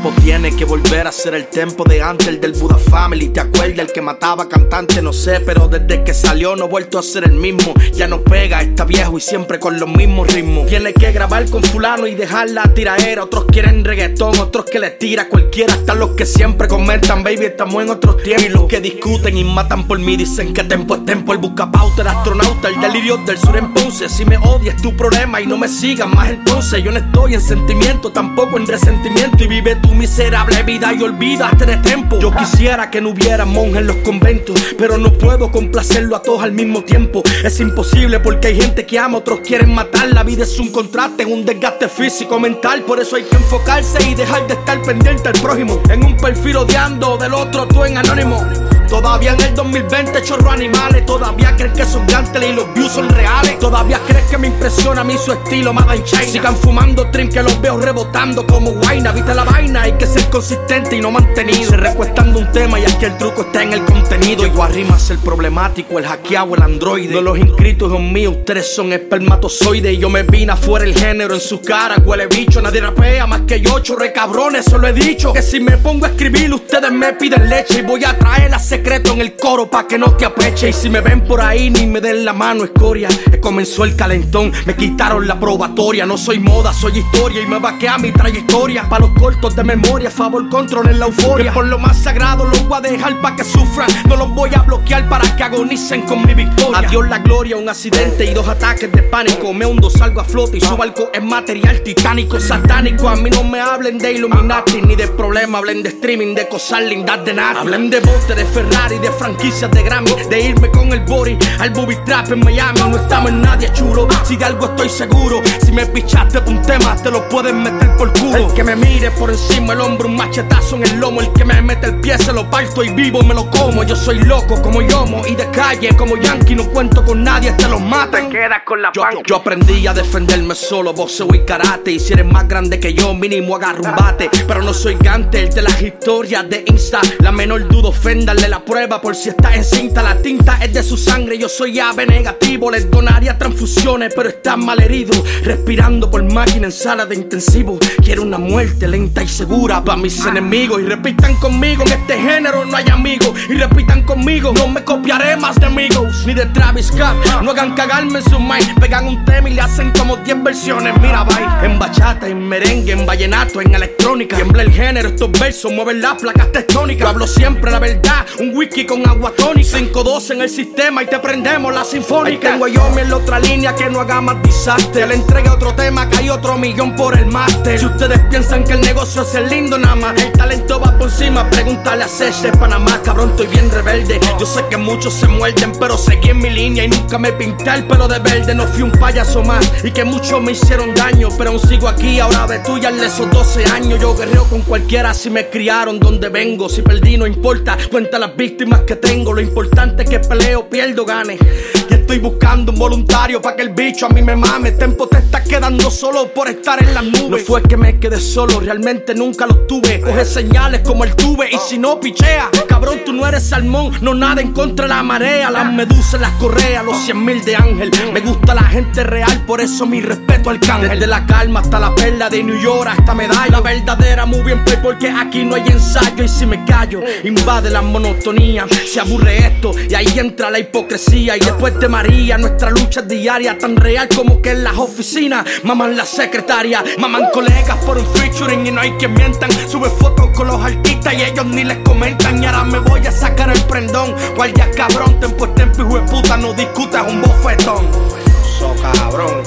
tiempo tiene que volver a ser el tiempo de antes, el del Buda Family. ¿Te acuerdas? El que mataba cantante, no sé, pero desde que salió no ha vuelto a ser el mismo. Ya no pega, está viejo y siempre con los mismos ritmos. Tiene que grabar con fulano y dejar la tiraera. Otros quieren reggaetón, otros que le tira cualquiera. Hasta los que siempre comentan, baby, estamos en otros tiempos. Y los que discuten y matan por mí dicen que tempo es tempo. El buscapauta, el astronauta, el delirio del sur en Ponce. Si me odias es tu problema y no me sigas más entonces. Yo no estoy en sentimiento, tampoco en resentimiento. Y vive tu miserable vida y olvídate de tiempo. Yo quisiera que no hubiera monjas en los conventos, pero no puedo complacerlo a todos al mismo tiempo. Es imposible porque hay gente que ama, otros quieren matar. La vida es un contraste, un desgaste físico, mental. Por eso hay que enfocarse y dejar de estar pendiente al prójimo. En un perfil odiando, del otro tú en anónimo. Todavía en el 2020 chorro animales. Todavía creen que son ganteles y los views son reales. Todavía crees que me impresiona a mí su estilo Made in China. Sigan fumando trim que los veo rebotando como guayna. Viste la vaina, hay que ser consistente y no mantenido. Se recuestando un tema y aquí el truco está en el contenido. Llego a rimas el problemático, el hackeado, el androide. De los inscritos son míos, ustedes son espermatozoides. Y yo me vine afuera el género en su cara, huele bicho. Nadie rapea más que yo, chorre cabrones, eso lo he dicho. Que si me pongo a escribir ustedes me piden leche. Y voy a traer la secreto en el coro pa' que no te apeche. Y si me ven por ahí ni me den la mano, escoria. Comenzó el calentón, me quitaron la probatoria. No soy moda, soy historia y me vaquea mi trayectoria. Pa' los cortos de memoria, favor controlen la euforia. Que por lo más sagrado los voy a dejar pa' que sufran. No los voy a bloquear para que agonicen con mi victoria. Adiós la gloria, un accidente y 2 ataques de pánico. Me hundo, salgo a flote y su barco es material titánico. Satánico, a mí no me hablen de Illuminati ni de problema, hablen de streaming, de cosas lindas de nada. Hablen de bote, de Ferrari, de franquicias de Grammy, de irme con el body al booby trap en Miami. No estamos en nadie chulo, si de algo estoy seguro. Si me pichaste por un tema te lo pueden meter por culo. El que me mire por encima el hombro, un machetazo en el lomo. El que me mete el pie se lo parto y vivo me lo como. Yo soy loco como Yomo y de calle como Yankee. No cuento con nadie, te los matan. Te quedas con la yo aprendí a defenderme solo, boxeo y karate. Y si eres más grande que yo, mínimo agarra un bate. Pero no soy gante, el de las historias de Insta. La menor duda oféndale la prueba por si está encinta. La tinta es de su sangre, yo soy AB negativo. Les donaría transfusiones, pero están mal heridos. Respirando por máquina en sala de intensivo. Quiero una muerte lenta y segura pa' mis enemigos. Y repitan conmigo, en este género no hay amigos. Y repitan conmigo, no me copiaré más de amigos. Ni de Travis Scott, no hagan cagarme en su mind. Pegan un tema y le hacen como 10 versiones. Mira, bye. En bachata, en merengue, en vallenato, en electrónica. Tiembla el género, estos versos mueven las placas tectónicas. Yo hablo siempre la verdad, un whisky con agua tónica. 5-2 en el sistema y te prendemos la sinfónica. Ahí tengo a Yomi en la otra línea que no haga más desastre. Le entregué otro tema que hay otro millón por el máster. Si ustedes piensan que el negocio es el lindo nada más, el talento va por encima, pregúntale a Sech de Panamá. Cabrón, estoy bien rebelde. Yo sé que muchos se muerden, pero seguí en mi línea y nunca me pinté el pelo de verde. No fui un payaso más y que muchos me hicieron daño, pero aún sigo aquí, ahora ve tú ya en esos 12 años. Yo guerreo con cualquiera si me criaron donde vengo. Si perdí no importa, cuenta las víctimas que tengo. Lo importante es que peleo, pierdo, gane. Y estoy buscando un voluntario pa' que el bicho a mí me mame. Tempo te está quedando solo por estar en las nubes. No fue que me quedé solo, realmente nunca lo tuve. Coge señales como el tuve y si no pichea. Cabrón, tú no eres salmón, no nada en contra de la marea. Las medusas, las correas, los 100.000 de Ángel. Me gusta la gente real, por eso mi respeto al cángel. Desde la calma hasta la perla de New York, hasta medalla. La verdadera muy bien play porque aquí no hay ensayo. Y si me callo, invade la monotonía. Se aburre esto y ahí entra la hipocresía. Y después de María, nuestra lucha es diaria, tan real como que en las oficinas maman la secretaria, maman colegas por un featuring y no hay quien mientan. Sube fotos con los artistas y ellos ni les comentan. Y ahora me voy a sacar el prendón. Guardia cabrón, tempo hijo de puta, no discutas un bofetón. So cabrón.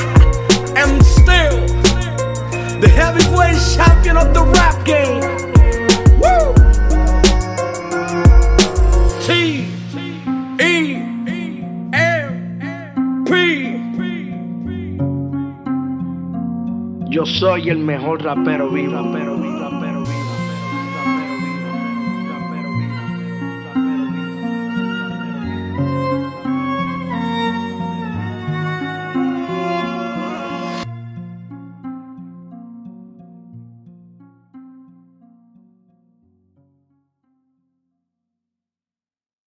I'm still the heavyweight champion of the rap game. Woo! Yo soy el mejor rapero vivo.